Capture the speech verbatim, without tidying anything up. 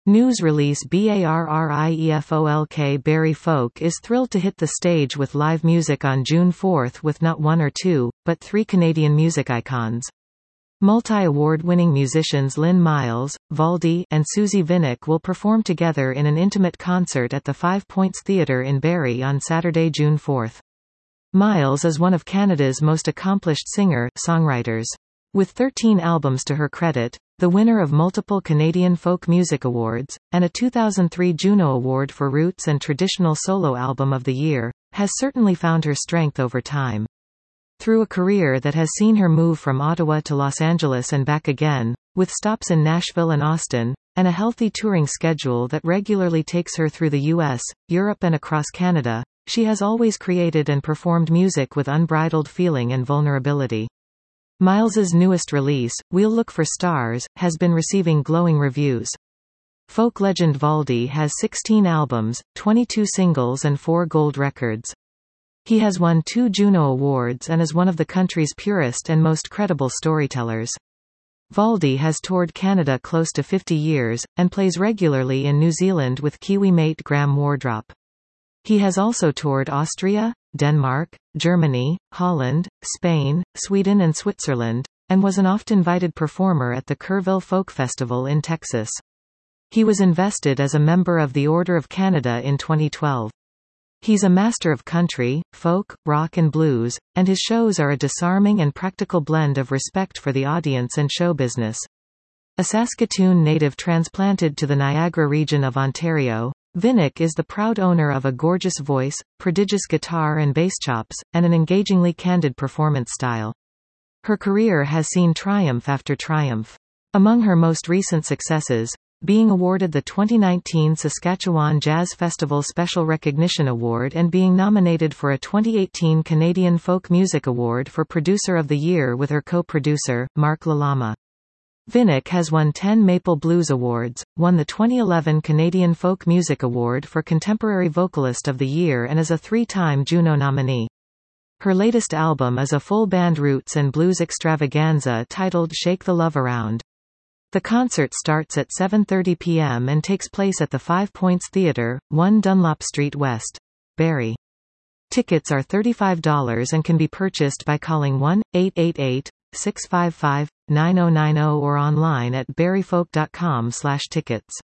News release BARRIEFOLK Barry Folk is thrilled to hit the stage with live music on June fourth with not one or two, but three Canadian music icons. Multi-award-winning musicians Lynn Miles, Valdy, and Susie Vinnick will perform together in an intimate concert at the Five Points Theatre in Barrie on Saturday, June fourth. Miles is one of Canada's most accomplished singer-songwriters. With thirteen albums to her credit, the winner of multiple Canadian Folk Music Awards, and a two thousand three Juno Award for Roots and Traditional Solo Album of the Year, has certainly found her strength over time. Through a career that has seen her move from Ottawa to Los Angeles and back again, with stops in Nashville and Austin, and a healthy touring schedule that regularly takes her through the U S, Europe and across Canada, she has always created and performed music with unbridled feeling and vulnerability. Miles's newest release, We'll Look for Stars, has been receiving glowing reviews. Folk legend Valdy has sixteen albums, twenty-two singles and four gold records. He has won two Juno Awards and is one of the country's purest and most credible storytellers. Valdy has toured Canada close to fifty years, and plays regularly in New Zealand with Kiwi mate Graham Wardrop. He has also toured Austria, Denmark, Germany, Holland, Spain, Sweden and Switzerland, and was an oft-invited performer at the Kerrville Folk Festival in Texas. He was invested as a member of the Order of Canada in twenty twelve. He's a master of country, folk, rock and blues, and his shows are a disarming and practical blend of respect for the audience and show business. A Saskatoon native transplanted to the Niagara region of Ontario, Vinnick is the proud owner of a gorgeous voice, prodigious guitar and bass chops, and an engagingly candid performance style. Her career has seen triumph after triumph. Among her most recent successes, being awarded the twenty nineteen Saskatchewan Jazz Festival Special Recognition Award and being nominated for a twenty eighteen Canadian Folk Music Award for Producer of the Year with her co-producer, Mark Lalama. Vinnick has won ten Maple Blues Awards, won the twenty eleven Canadian Folk Music Award for Contemporary Vocalist of the Year and is a three-time Juno nominee. Her latest album is a full-band roots and blues extravaganza titled Shake the Love Around. The concert starts at seven thirty p m and takes place at the Five Points Theatre, one Dunlop Street West, Barrie. Tickets are thirty-five dollars and can be purchased by calling one eight eight eight, six five five, nine zero nine zero or online at barryfolk dot com slash tickets.